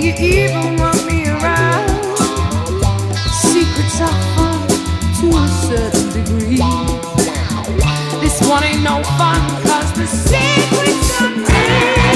You even run me around. Secrets are fun to a certain degree. This one ain't no fun, cause the secrets are me.